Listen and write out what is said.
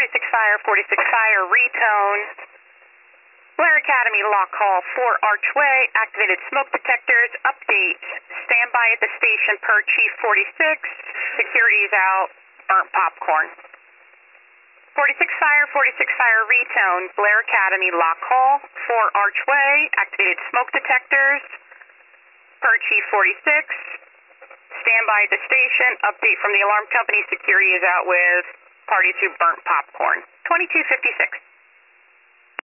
46 Fire, 46 Fire, retone. Blair Academy, lock call 4 Archway, activated smoke detectors, update. Standby at the station per Chief 46. Security is out, burnt popcorn. 46 Fire, 46 Fire, retone. Blair Academy, lock call 4 Archway, activated smoke detectors per Chief 46. Standby at the station, update from the alarm company. Security is out with parties who burnt popcorn. 2256.